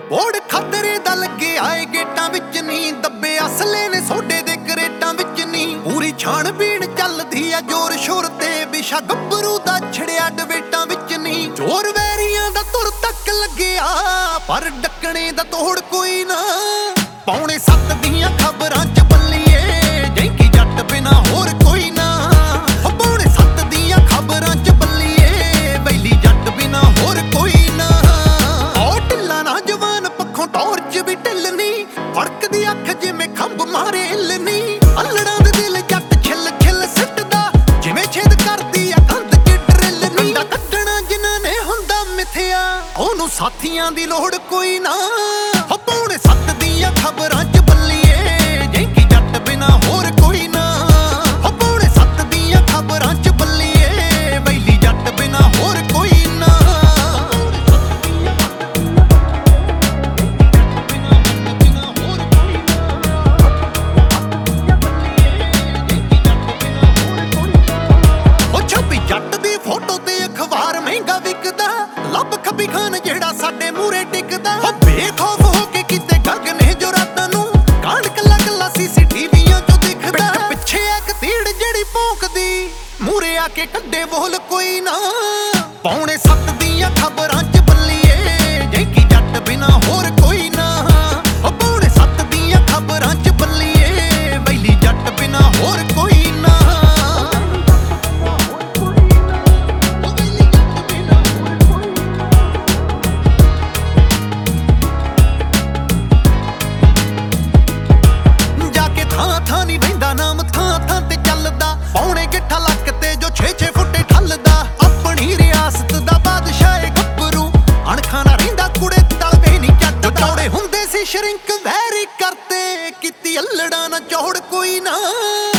ਬੋੜ ਖਤਰੇ ਦਾ ਲੱਗੇ ਆਏ ਗੇਟਾਂ ਵਿੱਚ ਨੀ, ਦੱਬੇ ਅਸਲੇ ਨੇ ਸੋਡੇ ਦੇ ਕਰੇਟਾਂ ਵਿੱਚ ਨੀ। ਪੂਰੀ ਛਾਣਬੀਣ ਚੱਲਦੀ ਆ ਜ਼ੋਰ ਸ਼ੋਰ ਤੇ, ਵਿਸ਼ਾ ਗੱਭਰੂ ਦਾ ਛੜਿਆ ਡਵੇਟਾਂ ਵਿੱਚ ਨੀ। ਜ਼ੋਰ ਵੈਰੀਆਂ ਦਾ ਤੁਰ ਤੱਕ ਲੱਗਿਆ, ਪਰ ਡੱਕਣੇ ਦਾ ਤੋੜ ਕੋਈ ਨਾ। ਪੌਣੇ 7 ਦੀਆਂ ਖਬਰਾਂ ਚ ਬੱਲੀਏ, ਜੈਂਕੀ ਜੱਟ ਬਿਨਾ ਹੋਰ ਕੋਈ ਨਾ। ਪੌਣੇ 7 ਦੀਆਂ ਖਬਰਾਂ ਚ ਬੱਲੀਏ, ਬੈਲੀ ਜੱਟ ਬਿਨਾ ਹੋਰ ਕੋਈ ਨਾ। ਉਹ ਢਿੱਲਾ ਨਾ ਜਵਾਨ ਪੱਖੋਂ ਟੌਰਚ ਵੀ ਢਿੱਲਣੀ, ਫੜਕਦੀ ਅੱਖ ਜਿਵੇਂ ਖੰਭ ਮਾਰੇ ਹਿੱਲਣੀ। ਅਲੜਾਂ ਦੇ ਦਿਲ ਜੱਟ ਛਿੱਲ ਛਿੱਲ ਸਿੱਟਦਾ, ਜਿਵੇਂ ਛੇਦ ਕਰਦੀ ਆ ਕੰਧ ਚ ਡਰਿੱਲ ਨੀ। ਕੰਡਾ ਕੱਢਣਾ ਜਿਨ੍ਹਾਂ ਨੇ ਹੁੰਦਾ ਮਿੱਥਿਆ, ਉਹਨੂੰ ਸਾਥੀਆਂ ਦੀ ਲੋੜ ਕੋਈ ਨਾ। ਪੌਣੇ 7 ਦੀਆਂ ਖਬਰਾਂ ਚ ਬੱਲੀਏ, ਜੈਂਕੀ ਜੱਟ ਬਿਨਾ ਹੋਰ ਕੋਈ ਨਾ। ਪੌਣੇ 7 ਦੀਆਂ ਖਬਰਾਂ ਚ ਬੱਲੀਏ, ਬੈਲੀ ਜੱਟ ਬਿਨਾ ਹੋਰ ਕੋਈ ਨਾ। ਉਹ ਛੱਬੀ ਜੱਟ ਦੀ ਫੋਟੋ ਤੇ ਅਖਬਾਰ ਮਹਿੰਗਾ ਵਿਕਦਾ, ਲੱਭ ਖੱਬੀ ਖਾਨ ਜਿਹੜਾ ਸਾਡੇ ਮੂਰੇ ਟਿਕਦਾ। ਬੇਖੌਫ ਹੋ ਕੇ ਕਿਤੇ ਗਗਨੇ ਜੋ ਰਾਤਾਂ ਨੂੰ, ਕਾਂਡ ਕੱਲਾ ਕੱਲਾ ਸੀਸੀਟੀਵੀਆਂ ਚੋਂ ਦਿਖਦਾ। ਪਿੱਛੇ ਇੱਕ ਤੀੜ ਜਿਹੜੀ ਭੌਂਕਦੀ, ਮੂਰੇ ਆ ਕੇ ਕੱਢੇ ਬੋਲ ਕੋਈ ਨਾ। ਪੌਣੇ 7 ਦੀਆਂ ਖਬਰਾਂ ਚ ਬੱਲੀਏ, ਜੈਂਕੀ ਜੱਟ ਬਿਨਾ ਹੋਰ ਕੋਈ ਨਾ। ਪੌਣੇ 7 ਦੀਆਂ ਖਬਰਾਂ ਚ ਬੱਲੀਏ, ਬੈਲੀ ਜੱਟ ਬਿਨਾ ਹੋਰ ਕੋਈ ਨਾ। ਥਾਂ ਥਾਂ ਨੀ ਬਹਿੰਦਾ ਨਾਮ, ਥਾਂ ਥਾਂ ਤੇ ਚੱਲਦਾ। ਪੌਣੇ ਗਿੱਠਾ ਲੱਕ ਤੇ ਜੋ 6-6 ਫੁੱਟੇ ਠੱਲਦਾ। ਆਪਣੀ ਰਿਆਸਤ ਦਾ ਬਾਦਸ਼ਾਹ ਏ ਗੱਭਰੂ, ਅਣਖਾਂ ਨਾ ਰਹਿੰਦਾ ਕੁੜੇ ਤਲਵੇ ਨੀ ਚੱਟਦਾ। ਚੌੜੇ ਹੁੰਦੇ ਸੀ ਸ਼ਰਿੰਕ ਵੈਰੀ ਕਰਤੇ, ਕੀਤੀ ਅਲੜਾ ਨਾ ਚੌੜ ਕੋਈ ਨਾ।